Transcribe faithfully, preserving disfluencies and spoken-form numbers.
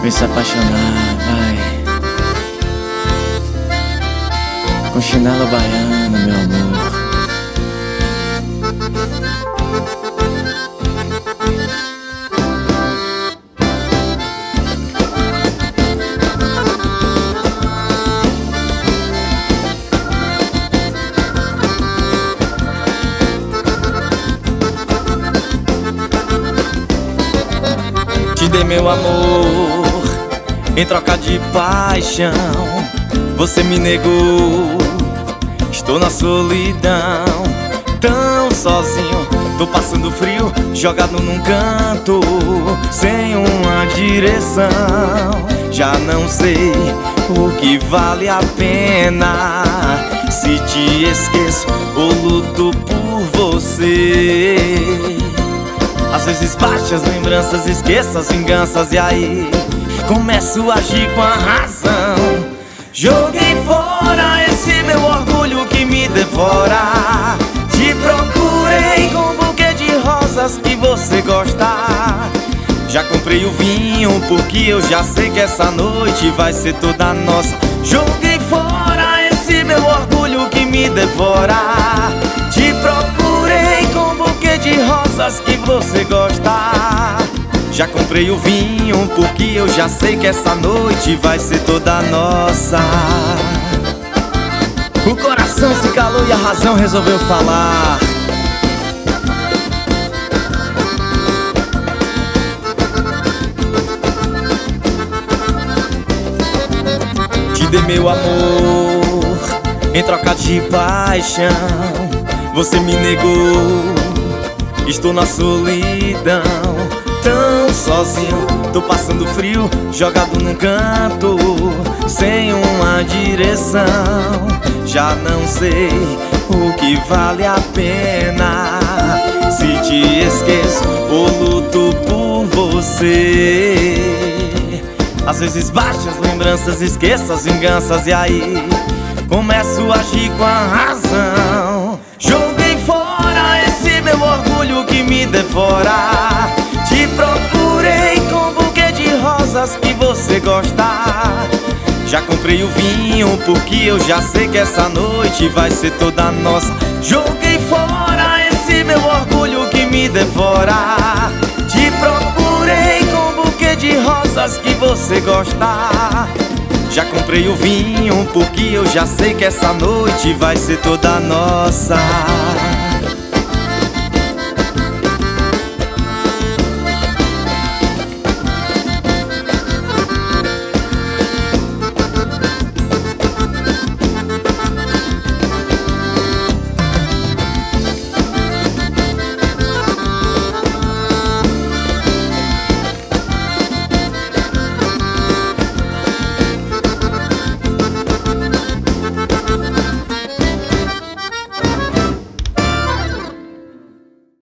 Vem se apaixonar, vai. Com chinelo baiano, meu amor. Te dei meu amor em troca de paixão, você me negou. Estou na solidão, tão sozinho. Tô passando frio, jogado num canto, sem uma direção. Já não sei o que vale a pena, se te esqueço ou luto por você. Às vezes bate as lembranças, esqueço as vinganças, e aí começo a agir com a razão. Joguei fora esse meu orgulho que me devora. Te procurei com um buquê de rosas que você gosta. Já comprei o vinho porque eu já sei que essa noite vai ser toda nossa. Joguei fora esse meu orgulho que me devora. Te procurei com um buquê de rosas que você gosta. Já comprei o vinho porque eu já sei que essa noite vai ser toda nossa. O coração se calou e a razão resolveu falar. Te dei meu amor em troca de paixão, você me negou. Estou na solidão, tão sozinho. Tô passando frio, jogado num canto, sem uma direção. Já não sei o que vale a pena, se te esqueço ou luto por você. Às vezes bate as lembranças, esqueço as vinganças, e aí começo a agir com a razão. Joguei fora esse meu orgulho que me devora. Te procurei com um buquê de rosas que você gosta. Já comprei o vinho porque eu já sei que essa noite vai ser toda nossa. Joguei fora esse meu orgulho que me devora. Te procurei com um buquê de rosas que você gosta. Já comprei o vinho porque eu já sei que essa noite vai ser toda nossa.